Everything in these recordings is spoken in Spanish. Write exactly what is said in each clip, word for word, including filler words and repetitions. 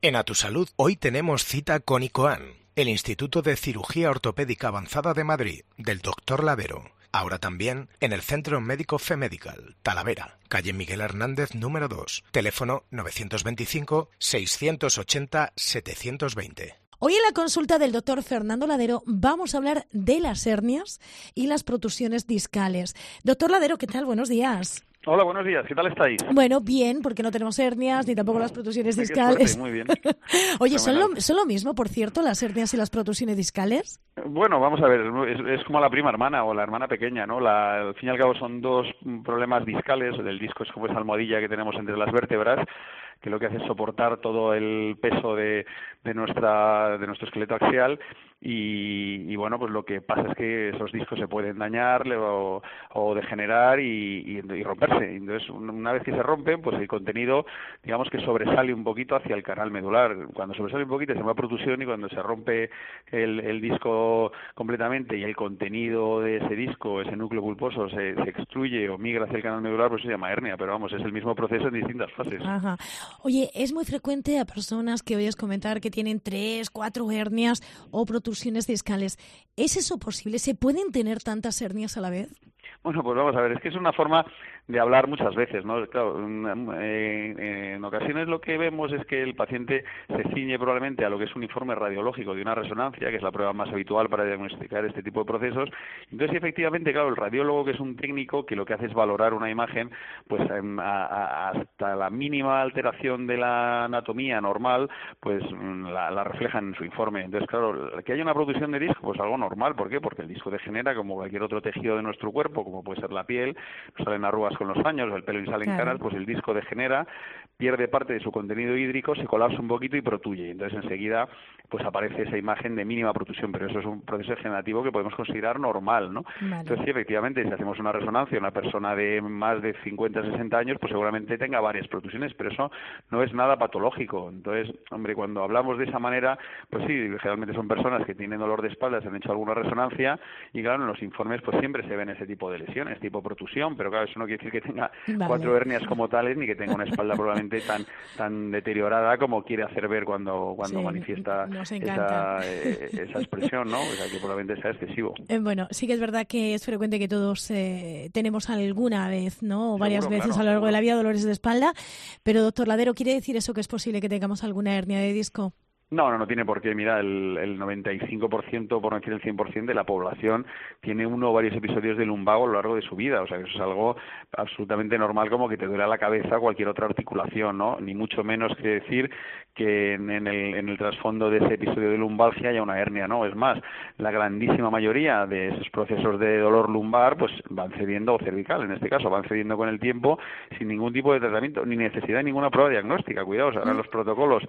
En A Tu Salud hoy tenemos cita con ICOAN, el Instituto de Cirugía Ortopédica Avanzada de Madrid, del doctor Ladero. Ahora también en el Centro Médico Femedical, Talavera, calle Miguel Hernández número dos, teléfono novecientos veinticinco, seiscientos ochenta, setecientos veinte. Hoy en la consulta del doctor Fernando Ladero vamos a hablar de las hernias y las protusiones discales. Doctor Ladero, ¿qué tal? Buenos días. Hola, buenos días. ¿Qué tal estáis? Bueno, bien, porque no tenemos hernias ni tampoco las protusiones discales. Muy bien. Oye, ¿son lo, ¿son lo mismo, por cierto, las hernias y las protusiones discales? Bueno, vamos a ver, es, es como la prima hermana o la hermana pequeña, ¿no? La, al fin y al cabo son dos problemas discales. El disco es como esa almohadilla que tenemos entre las vértebras, que lo que hace es soportar todo el peso de, de nuestra de nuestro esqueleto axial y, y bueno, pues lo que pasa es que esos discos se pueden dañar o, o degenerar y, y, y romperse. Entonces, una vez que se rompen, pues el contenido, digamos que sobresale un poquito hacia el canal medular. Cuando sobresale un poquito se llama protusión, y cuando se rompe el, el disco completamente y el contenido de ese disco, ese núcleo pulposo, se, se extruye o migra hacia el canal medular, pues se llama hernia. Pero vamos, es el mismo proceso en distintas fases. Ajá. Oye, es muy frecuente a personas que oyes comentar que tienen tres, cuatro hernias o protusiones discales. ¿Es eso posible? ¿Se pueden tener tantas hernias a la vez? Bueno, pues vamos a ver, es que es una forma de hablar muchas veces, ¿no? Claro, eh, en ocasiones lo que vemos es que el paciente se ciñe probablemente a lo que es un informe radiológico de una resonancia, que es la prueba más habitual para diagnosticar este tipo de procesos. Entonces, efectivamente, claro, el radiólogo, que es un técnico que lo que hace es valorar una imagen, pues a, a, hasta la mínima alteración de la anatomía normal, pues la, la reflejan en su informe. Entonces, claro, que haya una protusión de disco, pues algo normal. ¿Por qué? Porque el disco degenera como cualquier otro tejido de nuestro cuerpo, como puede ser la piel, nos salen arrugas con los años, el pelo y salen claro. canas, pues el disco degenera, pierde parte de su contenido hídrico, se colapsa un poquito y protuye. Entonces enseguida pues aparece esa imagen de mínima protusión, pero eso es un proceso degenerativo que podemos considerar normal, ¿no? Vale. Entonces sí, efectivamente, si hacemos una resonancia, una persona de más de cincuenta, sesenta años, pues seguramente tenga varias protusiones, pero eso no es nada patológico. Entonces, hombre, cuando hablamos de esa manera, pues sí, generalmente son personas que tienen dolor de espalda, se han hecho alguna resonancia y claro, en los informes pues siempre se ven ese tipo de lesiones, tipo protusión, pero claro, eso no quiere decir que tenga vale. cuatro hernias como tales, ni que tenga una espalda probablemente tan tan deteriorada como quiere hacer ver cuando cuando sí, manifiesta esa, eh, esa expresión, ¿no? O sea, que probablemente sea excesivo. Eh, bueno, sí que es verdad que es frecuente que todos eh, tenemos alguna vez, ¿no? O varias Seguro, veces claro, a lo largo seguro. de la vida dolores de espalda, pero doctor Ladero, ¿quiere decir eso que es posible que tengamos alguna hernia de disco? No, no, no tiene por qué. Mira, el, el noventa y cinco por ciento, por no decir el cien por ciento de la población tiene uno o varios episodios de lumbago a lo largo de su vida. O sea, que eso es algo absolutamente normal, como que te duele la cabeza cualquier otra articulación, ¿no? Ni mucho menos que decir que en, en, el, en el trasfondo de ese episodio de lumbalgia haya una hernia, ¿no? Es más, la grandísima mayoría de esos procesos de dolor lumbar pues van cediendo, o cervical en este caso, van cediendo con el tiempo sin ningún tipo de tratamiento, ni necesidad de ninguna prueba diagnóstica. Cuidado, o sea, ahora los protocolos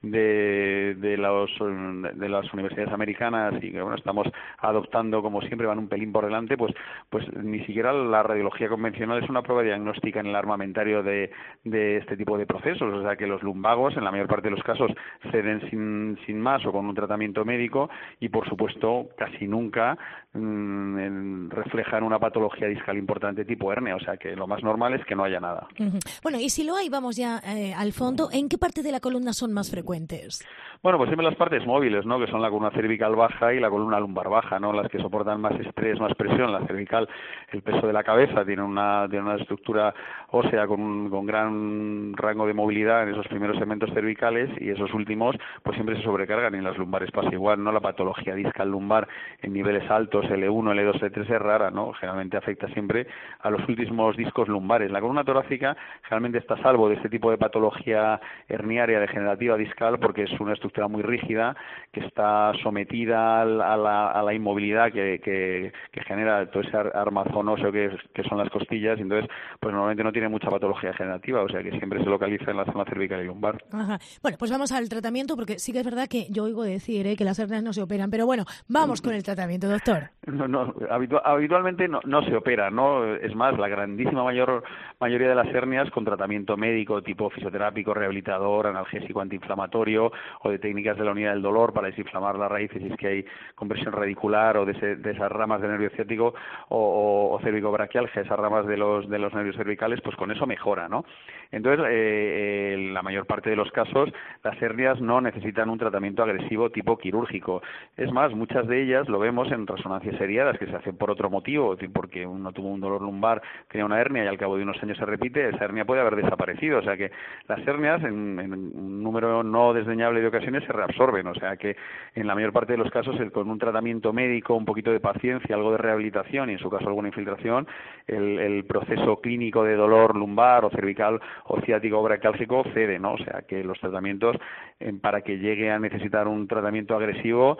de de los de las universidades americanas y que bueno estamos adoptando como siempre van un pelín por delante, pues pues ni siquiera la radiología convencional es una prueba diagnóstica en el armamentario de, de este tipo de procesos. O sea que los lumbagos en la mayor parte de los casos ceden sin, sin más o con un tratamiento médico y por supuesto casi nunca mmm, en, reflejan una patología discal importante tipo hernia. O sea que lo más normal es que no haya nada. Uh-huh. Bueno, y si lo hay, vamos ya eh, al fondo, ¿en qué parte de la columna son más frecuentes? Bueno, pues siempre las partes móviles, ¿no? Que son la columna cervical baja y la columna lumbar baja, ¿no? Las que soportan más estrés, más presión. La cervical, el peso de la cabeza, tiene una tiene una estructura ósea con un con gran rango de movilidad en esos primeros segmentos cervicales y esos últimos, pues siempre se sobrecargan y en las lumbares pasa igual, ¿no? La patología discal lumbar en niveles altos, L uno, L dos, L tres es rara, ¿no? Generalmente afecta siempre a los últimos discos lumbares. La columna torácica generalmente está a salvo de este tipo de patología herniaria degenerativa discal porque es una estructura muy rígida que está sometida a la, a la inmovilidad que, que, que genera todo ese armazón óseo que, que son las costillas y entonces pues normalmente no tiene mucha patología degenerativa, o sea que siempre se localiza en la zona cervical y lumbar. Ajá. Bueno, pues vamos al tratamiento porque sí que es verdad que yo oigo decir ¿eh? que las hernias no se operan, pero bueno, vamos con el tratamiento, doctor. No, no, habitu- habitualmente no, no se opera, ¿no? Es más, la grandísima mayor mayoría de las hernias con tratamiento médico tipo fisioterápico, rehabilitador, analgésico, antiinflamatorio o de técnicas de la unidad del dolor para desinflamar las raíces si es que hay compresión radicular o de, ese, de esas ramas del nervio ciático o, o, o cervicobraquialgia, esas ramas de los de los nervios cervicales, pues pues con eso mejora, ¿no? Entonces, eh, en la mayor parte de los casos, las hernias no necesitan un tratamiento agresivo tipo quirúrgico. Es más, muchas de ellas lo vemos en resonancias seriadas que se hacen por otro motivo, porque uno tuvo un dolor lumbar, tenía una hernia y al cabo de unos años se repite, esa hernia puede haber desaparecido. O sea que las hernias, en, en un número no desdeñable de ocasiones, se reabsorben. O sea que en la mayor parte de los casos, el, con un tratamiento médico, un poquito de paciencia, algo de rehabilitación y en su caso alguna infiltración, el, el proceso clínico de dolor lumbar o cervical o ciático o braquiálgico cede, ¿no? O sea que los tratamientos, eh, para que llegue a necesitar un tratamiento agresivo,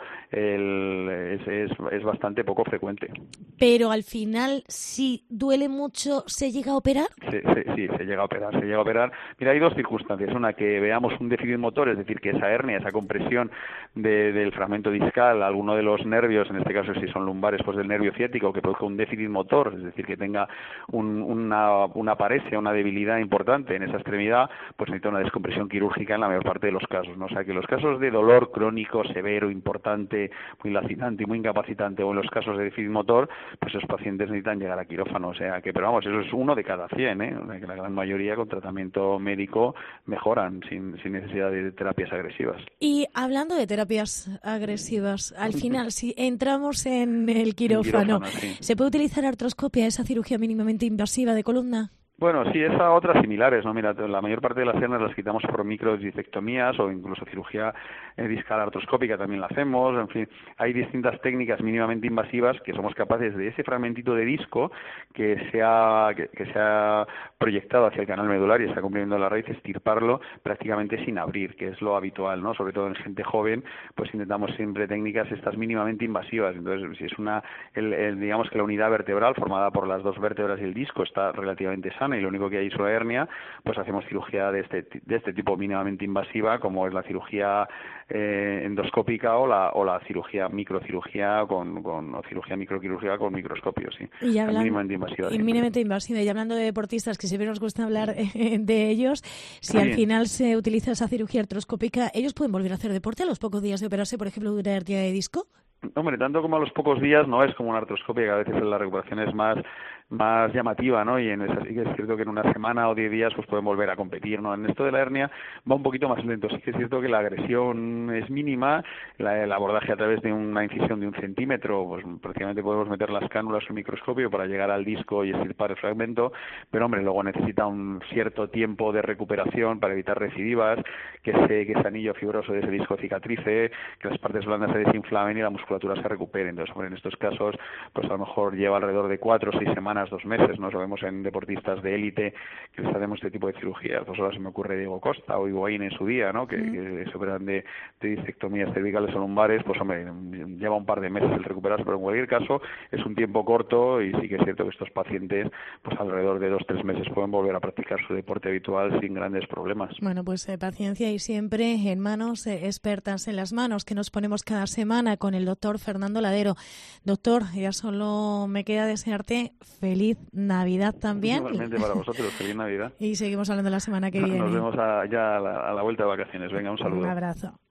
el, es, es, es bastante poco frecuente. Pero al final, si duele mucho, ¿se llega a operar? Sí, sí, sí, se llega a operar, se llega a operar. Mira, hay dos circunstancias. Una, que veamos un déficit motor, es decir, que esa hernia, esa compresión de, del fragmento discal, alguno de los nervios, en este caso si son lumbares, pues del nervio ciático, que produzca un déficit motor, es decir, que tenga un, una, una paresia, una debilidad importante en esa extremidad, pues necesita una descompresión quirúrgica en la mayor parte de los casos, ¿no? O sea que los casos de dolor crónico, severo, importante, muy lacinante y muy incapacitante, o en los casos de déficit motor, pues esos pacientes necesitan llegar a quirófano. O sea que, pero vamos, eso es uno de cada cien, ¿eh? O sea que la gran mayoría con tratamiento médico mejoran sin, sin necesidad de terapias agresivas. Y hablando de terapias agresivas, al final, si entramos en el quirófano, quirófano sí. ¿se puede utilizar artroscopia, esa cirugía mínimamente invasiva de columna? Bueno, sí, esa otras similares, ¿no? Mira, la mayor parte de las hernias las quitamos por microdisectomías o incluso cirugía eh, discal artroscópica también la hacemos. En fin, hay distintas técnicas mínimamente invasivas que somos capaces de ese fragmentito de disco que se ha, que, que se ha proyectado hacia el canal medular y está comprimiendo la raíz, estirparlo prácticamente sin abrir, que es lo habitual, ¿no? Sobre todo en gente joven, pues intentamos siempre técnicas estas mínimamente invasivas. Entonces, si es una, el, el, digamos que la unidad vertebral formada por las dos vértebras y el disco está relativamente sana y lo único que hay es una hernia, pues hacemos cirugía de este de este tipo mínimamente invasiva, como es la cirugía eh, endoscópica o la o la cirugía microcirugía con, con o cirugía microquirúrgica con microscopio, sí. Y hablando, mínimamente invasiva. Y mínimamente invasiva. Y hablando de deportistas, que siempre nos gusta hablar eh, de ellos, si sí. al final se utiliza esa cirugía artroscópica, ¿ellos pueden volver a hacer deporte a los pocos días de operarse, por ejemplo, de una hernia de disco? Hombre, tanto como a los pocos días no es como una artroscopia, que a veces la recuperación es más más llamativa, ¿no? Y en esa sí que es cierto que en una semana o diez días pues pueden volver a competir, ¿no? En esto de la hernia va un poquito más lento. Sí que es cierto que la agresión es mínima, la, el abordaje a través de una incisión de un centímetro, pues prácticamente podemos meter las cánulas o el microscopio para llegar al disco y estirpar el fragmento, pero hombre, luego necesita un cierto tiempo de recuperación para evitar recidivas, que ese, que ese anillo fibroso de ese disco cicatrice, que las partes blandas se desinflamen y la musculatura se recupere. Entonces, hombre, en estos casos, pues a lo mejor lleva alrededor de cuatro o seis semanas, dos meses, ¿no? Lo vemos en deportistas de élite que les hacemos este tipo de cirugías. Pues ahora se me ocurre Diego Costa o Higuaín en su día, ¿no? Que, mm. que se operan de, de disectomías cervicales o lumbares, pues hombre, lleva un par de meses el recuperarse, pero en cualquier caso es un tiempo corto y sí que es cierto que estos pacientes, pues alrededor de dos o tres meses pueden volver a practicar su deporte habitual sin grandes problemas. Bueno, pues eh, paciencia y siempre en manos eh, expertas, en las manos que nos ponemos cada semana con el doctor Fernando Ladero. Doctor, ya solo me queda desearte feliz Navidad también. Igualmente para vosotros, feliz Navidad. Y seguimos hablando la semana que viene. Nos vemos a, ya a la, a la vuelta de vacaciones. Venga, un saludo. Un abrazo.